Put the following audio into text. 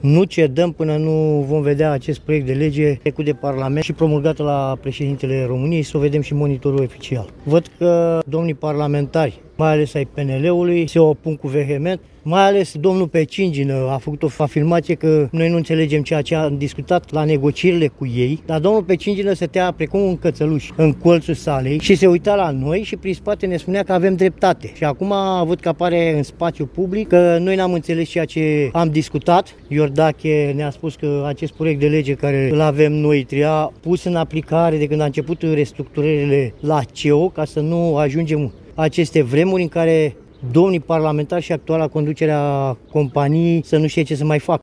Nu cedăm până nu vom vedea acest proiect de lege trecut de Parlament și promulgat la președintele României, să o vedem și monitorul oficial. Văd că domnii parlamentari, mai ales ai PNL-ului, se opun cu vehement. Mai ales domnul Pecingină a făcut o afirmație că noi nu înțelegem ceea ce am discutat la negocierile cu ei, dar domnul Pecingină stătea precum un cățăluș în colțul salei și se uita la noi și prin spate ne spunea că avem dreptate. Și acum văd că apare în spațiu public că noi n-am înțeles ceea ce am discutat. Iordache ne-a spus că acest proiect de lege care îl avem noi trebuia pus în aplicare de când a început restructurările la CEO, ca să nu ajungem aceste vremuri în care domnii parlamentari și actuala conducerea companiei să nu știe ce să mai facă.